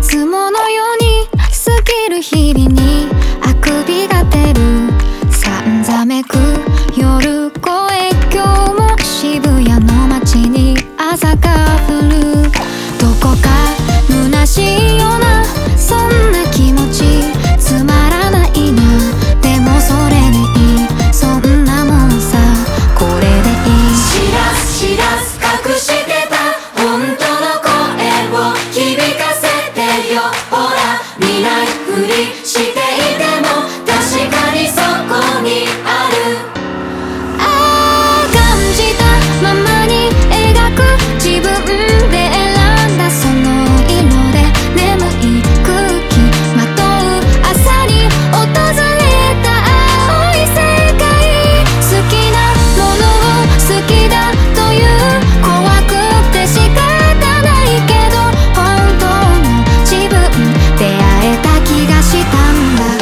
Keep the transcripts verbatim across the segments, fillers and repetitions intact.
つものように過ぎる日々にあくびが出るさんざめく夜声、今日も渋谷の街に朝が降る。どこか虚しいようなそんな気持ち、つまらないな、でもそれでいい、そんなもんさ、これでいい。 知らず知らず隠してた本当の声を響かせてよ。ほら見ないふりしていても確かにそこにある。 ああ感じたままに描く自分で選んだその色で眠い空気まとう朝に訪れた青い世界。好きなものを好きだという怖くて仕方ないけど本当の自分出会えた気がしたんだ。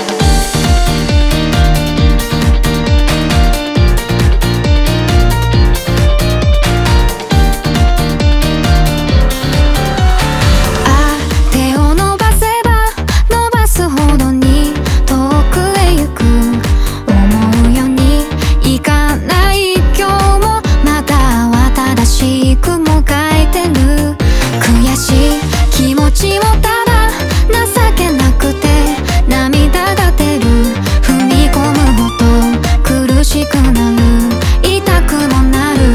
ああ手を伸ばせば伸ばすほどに遠くへ行く思うようにいかない。今日もまたは正しくもがいてる。悔しい気持ちをただ情けなくて涙が出る。踏み込むほど苦しくなる、痛くもなる。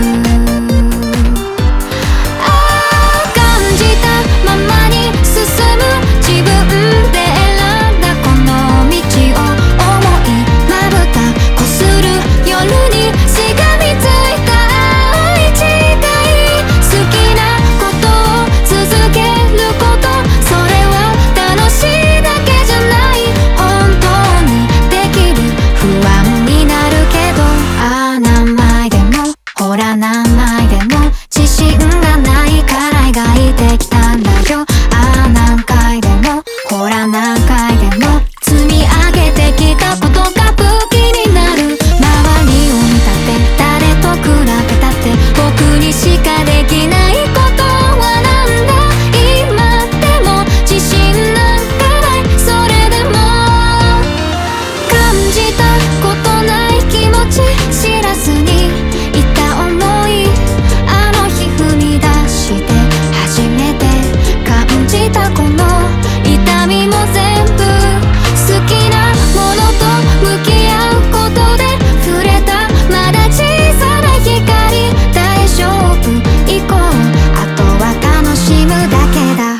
ああ感じたままに進む自分で選んだこの道を思いまぶたこする夜にしがみついた青い誓い。好きなことを続けること、それは楽しいだけじゃない。本当にできる不安になるけど、ああ何枚でもほら何枚でも自信がないから描いてきたんだよ。ああ何回でもほら何回でも積み上げてきたことが武器になる。周りを見たって誰と比べたって僕にしかできないことはなんだ。今でも自信なんかない。それでも感じたことない気持ち知らずにいた想い、あの日踏み出して初めて感じたこの痛みも全部好きなものと向き合うことで触れたまだ小さな光。大丈夫行こう、あとは楽しむだけだ。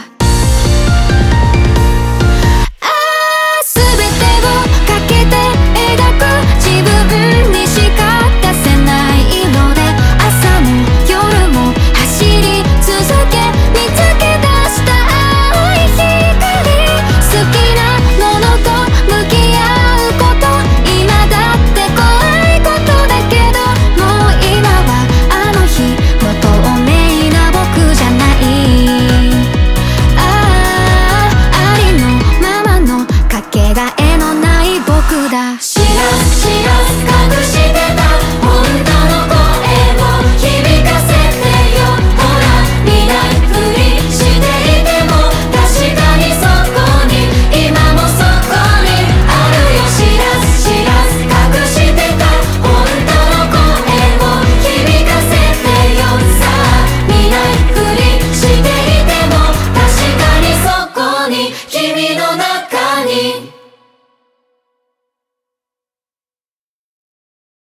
ああ全てをかけて描く自分にしか出せない色で朝も夜も走り続け見つけ出した青い光。好きなものと向き合うこと、今だって怖いことだけどもう今はあの日の透明な僕じゃない。ああありのままのかけがえのない僕だ。 知らず知らず隠してた本当の声を響かせてよ。ほら見ないふりしていても確かにそこに今もそこにあるよ。知らず知らず隠してた本当の声を響かせてよ。さあ見ないふりしていても確かにそこに君の中に